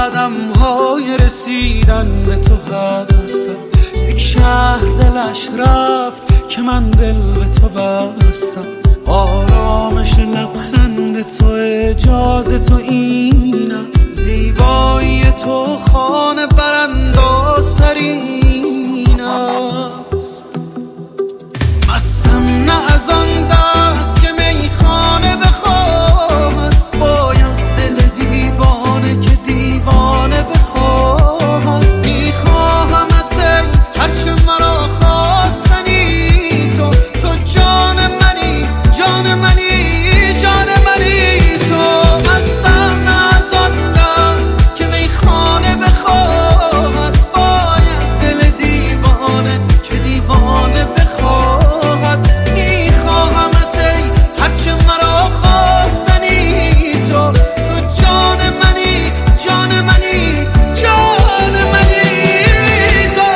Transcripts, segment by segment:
قدم‌های رسیدن به تو هستم. یک شهر دلش رفت که من دل به تو بستم. آرامش لبخند تو اجازه تو این است. زیبایی تو خانه براندازترین است. مستم نه از آن دست که میخانه بخواهد، وای از دل دیوانه که دیوانه بخواهد. میخواهمت ای هرچه مرا خواستنی، تو جان منی، جان منی، جان منی. تو مستم نه از آن دست که میخانه بخواهد، وای از دل دیوانه که دیوانه بخواهد. میخواهمت ای هرچه مرا خواستنی، تو جان منی، جان منی، جان منی. تو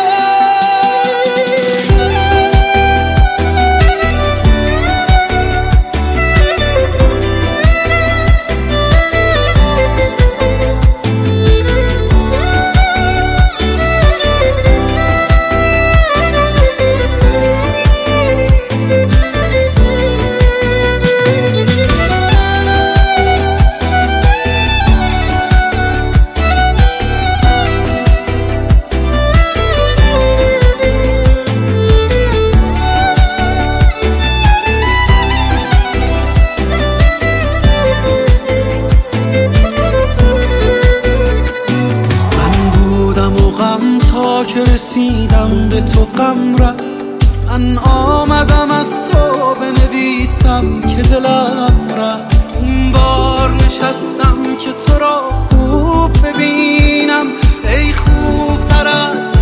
تا که رسیدم به تو غم رفت. من آمدم از تو بنویسم که دلم رفت. این بار نشستم که تو را خوب ببینم. ای خوبتر از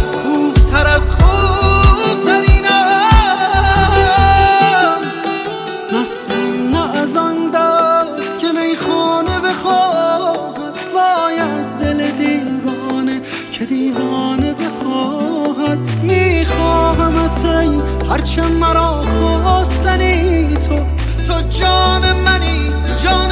خوبترینم. مستم نه از آن دست که میخانه بخواهد، وای از دل دیوانه که دیوانه بخواهد. میخواهمت ای هرچه مرا خواستنی، تو جان منی، جان